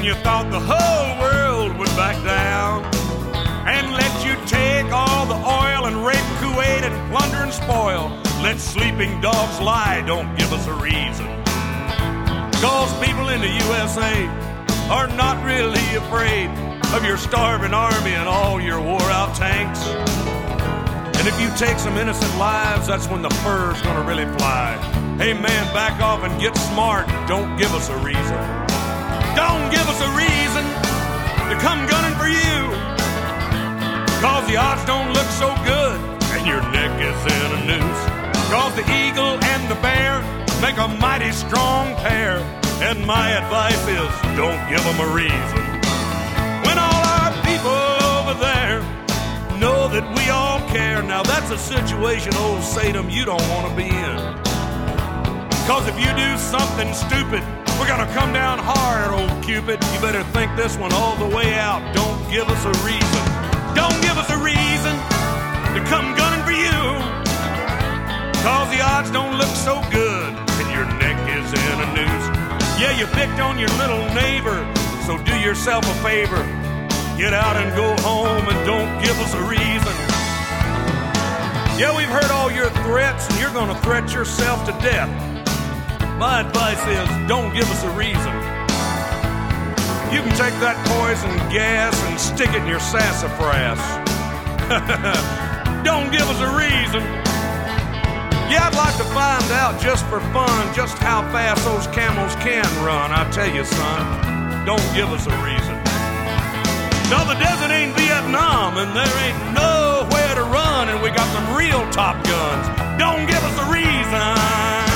you thought the whole world would back down and let you take all the oil and rape Kuwait and plunder and spoil. Let sleeping dogs lie, don't give us a reason. 'Cause people in the USA are not really afraid of your starving army and all your wore-out tanks. And if you take some innocent lives, that's when the fur's gonna really fly. Hey man, back off and get smart. Don't give us a reason. Don't give us a reason to come gunning for you. 'Cause the odds don't look so good and your neck is in a noose. 'Cause the eagle and the bear make a mighty strong pair. And my advice is, don't give them a reason. When all our people over there know that we all care, now that's a situation, old Saddam, you don't want to be in. 'Cause if you do something stupid, we're gonna come down hard, old Cupid. You better think this one all the way out. Don't give us a reason. Don't give us a reason to come gunning for you. 'Cause the odds don't look so good and your neck is in a noose. Yeah, you picked on your little neighbor, so do yourself a favor. Get out and go home and don't give us a reason. Yeah, we've heard all your threats and you're gonna threat yourself to death. My advice is, don't give us a reason. You can take that poison gas and stick it in your sassafras. Don't give us a reason. Yeah, I'd like to find out just for fun just how fast those camels can run. I tell you, son, don't give us a reason. No, the desert ain't Vietnam and there ain't nowhere to run, and we got some real Top Guns. Don't give us a reason.